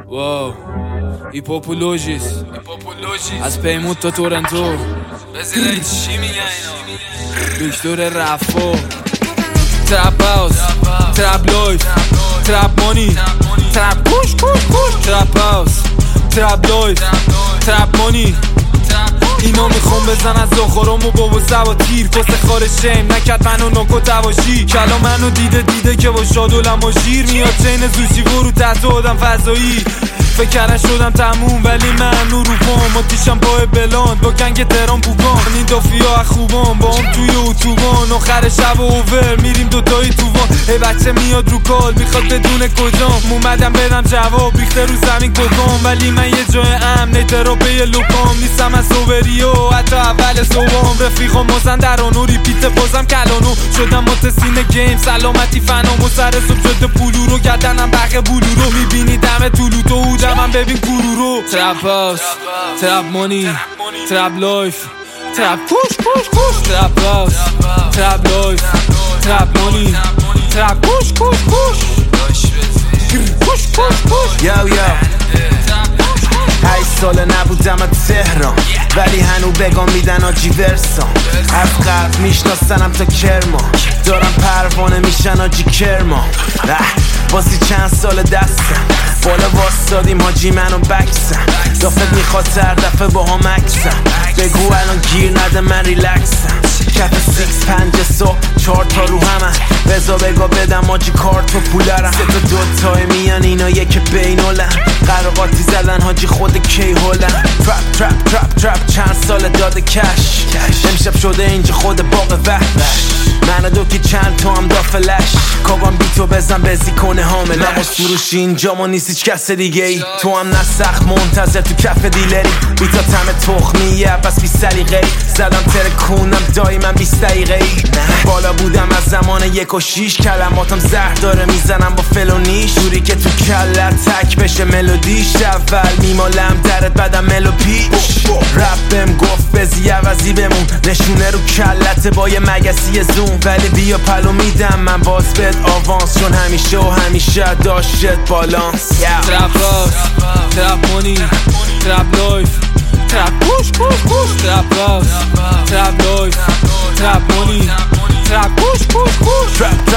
واو هیپوپولوژیس از پیمود تا تورنتو بزیرین چی میگن اینا دکتر رفا ترپ هاوس ترپ لایف ترپ مانی ترپ کوش ترپ هاوس ترپ لایف ترپ مانی اینا میخوام بزن از آخرامو بابا سوا تیر کس خارشیم نکرد منو ناکو تواشی کلا منو دیده که با شاد و لماشیر میاد چین زوشی برو تحت آدم فضایی فکر کردن شدم تموم ولی من رو پام آتیشم پای بلاند با گنگ تهران بوگان این دافیا خوبان با هم توی اتوبان آخر شب اوور میریم دوتایی توان ای بچه میاد رو کال میخواد بدون کجام اومدم بدم جواب ریخته رو زمین کوکام ولی من یه جای امن تراپی لوکام نیستم از اووریو حتی اول صبحام رفیقام مازن دران و ریپیت بازم کلانو شدم متسین گیم سلامتی فنام و سر صبح شده پولو رو گردنم بخه بولو رو میبینی دم طولو تو من ببین گورو رو ترپ هاوس ترپ مانی ترپ لایف ترپ کوش ترپ هاوس ترپ لایف ترپ مانی ترپ کوش یو 8 سال نبودم از تهران ولی هنو بگام میدن آجی ورسان از قبل میشناسنم تا کرمان دارم پروانه میشن آجی کرمان بازی چند سال دستم بالا واسادیم حاجی منو بکسم دافت میخواد هر دفعه با هم اکسم بگو الان گیر نده من ریلکسم کف 6-5 صبح 4 تا رو همه بزا بگا بدم آجی کارت و پولرم 3 تا 2 تای میان اینا یک بینولن قراقاتی زدن حاجی خود کی هولن ترپ چند سال داده کش امشب شده اینجا خود باغ وحش من دو که چند تا هم دافلش کاغان بی تو بزن بزی کنه حاملش نماز فروشی اینجا ما نیست هیچ کس دیگه ای تو هم نسخ منتظر تو کف دیلری بی تا تم تخمیه پس بی سلیقه ای زدم ترکونم دایما 20 دقیقه ای بالا بودم از زمان 1 و 6 کلماتم زهر داره میزنم با فلونیش جوری که تو کلت تک بشه ملودیش اول میمالم درت بعدم ملو پیچ رپ بهم گفت بزی عوضی بمون نشونه رو کلت با یه مگسی زوم ولی بیا پلو میدم من باز بهت آوانس چون همیشه و همیشه داشتت بالانس ترپ هاوس ترپ مانی ترپ لایف ترپ کوش ترپ هاوس ترپ لایف ترپ مانی ترپ کوش